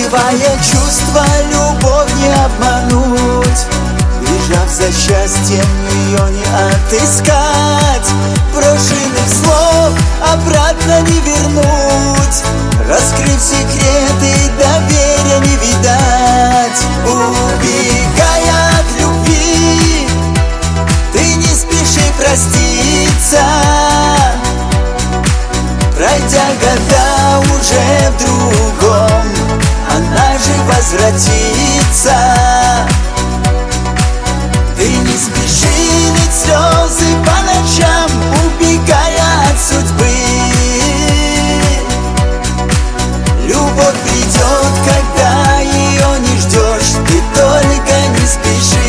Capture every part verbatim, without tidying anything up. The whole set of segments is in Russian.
Скрывая чувства, любовь не обмануть. Бежав за счастьем, ее не отыскать. Брошенных слов обратно не вернуть. Раскрыв секреты, доверия не видать. Убегая от любви, ты не спеши проститься. Пройдя года уже в другом, она же возвратится. Ты не спеши лить слезы по ночам, убегая от судьбы. Любовь придет, когда ее не ждешь, ты только не спеши.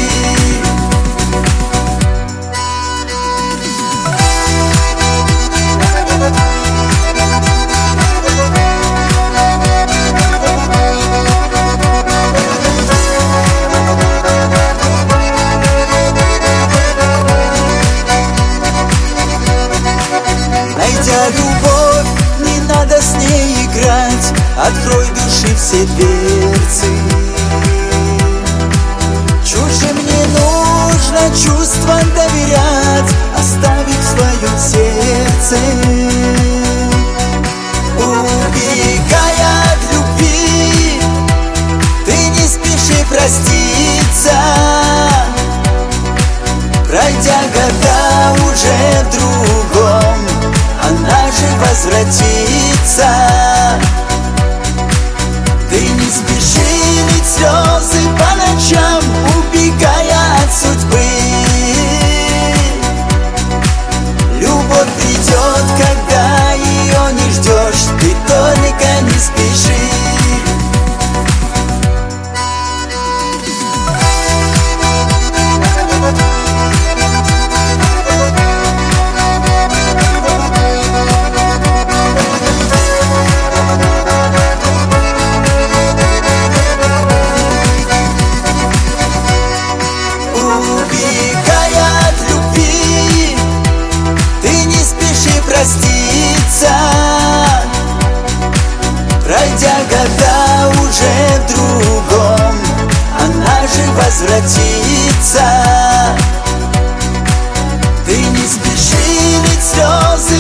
Найдя любовь, не надо с ней играть. Открой души все дверцы. Чужим не нужно чувствам доверять, оставив в своем сердце. Убегая от любви, ты не спеши проститься. Пройдя года уже в другом, она же возвратится. Ты не спеши лить слезы по ночам, убегая от судьбы. Любовь придет, когда ее не ждешь, ты только не спеши. Убегая от любви, ты не спеши проститься. Пройдя года уже в другом, она же возвратится. Ты не спеши лить слезы